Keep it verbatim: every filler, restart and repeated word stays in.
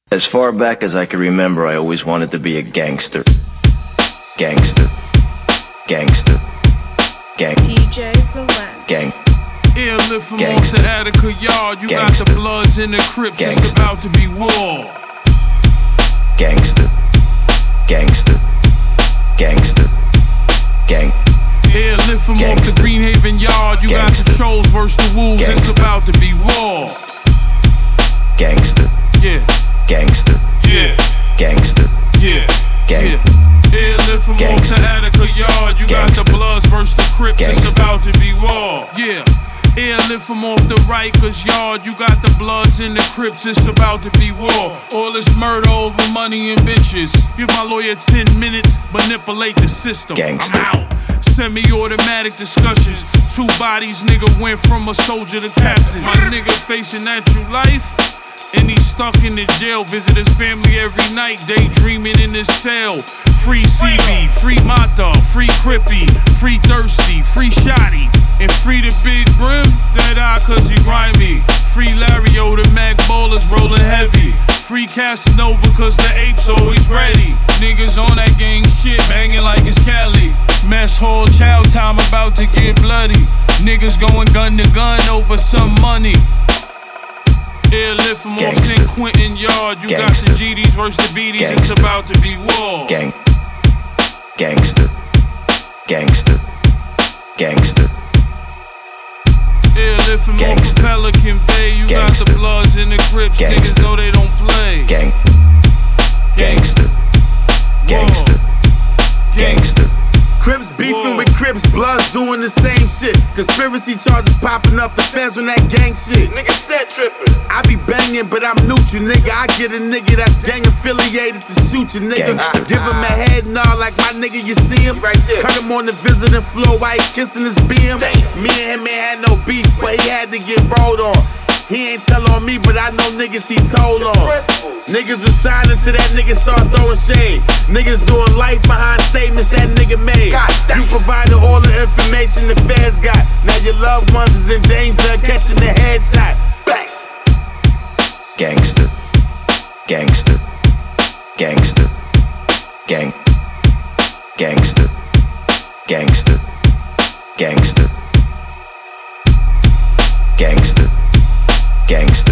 As far back as I can remember, I always wanted to be a gangster. Gangster. Gangster. Gang. D J Relent. Gang. Airlift from off the Attica yard. You Gangster. got the Bloods in the Crips. Gangster. It's about to be war. Gangster. Gangster. Gangster. Gang. Airlift from off the Gangster. Greenhaven yard. You got the Gangster. Trolls versus the Wolves. It's Gangster. about to be war. Gangster. Yeah, Gangster. yeah, Gangster. yeah, Gang. yeah. Airlift from off Gangster. the Attica yard. You got the Gangster. Bloods versus the Crips. It's Gangster. about to be war. Yeah. Airlift from off the Rikers yard. You got the Bloods in the Crips. It's about to be war. All this murder over money and bitches. Give my lawyer ten minutes. Manipulate the system. Gangster. I'm out. Semi-automatic discussions. Two bodies, nigga went from a soldier to captain. My nigga facing natural life. And he's stuck in the jail. Visit his family every night. Daydreaming in his cell. Free C B, free Mata, free Crippy, free Thirsty, free Shotty, and free the Big Brim. That eye cause he grimy. Free Lario, the Mac ballers rolling heavy. Free Casanova cause the apes always ready. Niggas on that gang shit, banging like it's Cali. Mess hall, chow time about to get bloody. Niggas going gun to gun over some money. Airlift from off Gangster. Saint Quentin yard. You Gangster. got the G Ds versus the B Ds. It's Gangster. about to be war. Gang. Gangster. Gangster. Gangster. Airlift from off Gangster. of Pelican Bay. You got Gangster. the Bloods in the Crips. Gangster. Niggas know they don't play. Gang. Gangster. Gangster. Gangster. Crips beefing Whoa. with Crips, Bloods doing the same shit. Conspiracy charges popping up the fence on that gang shit. Nigga set trippin'. I be banging, but I'm neutral, nigga. I get a nigga that's gang affiliated to shoot you, nigga. Gangster. Give him a head nod like my nigga, you see him? Right there. Cut him on the visiting floor while he kissing his B M. Me and him ain't had no beef, but he had to get rolled on. He ain't tell on me, but I know niggas he told on. Niggas was shining till that nigga start throwing shade. Niggas doing life behind statements that nigga made. You provided all the information the feds got. Now your loved ones is in danger of catching the headshot. Bang. Gangster. Gangster. Gangster. Gang. Gangster. Gangster. Gangster. Gangster. Gangster.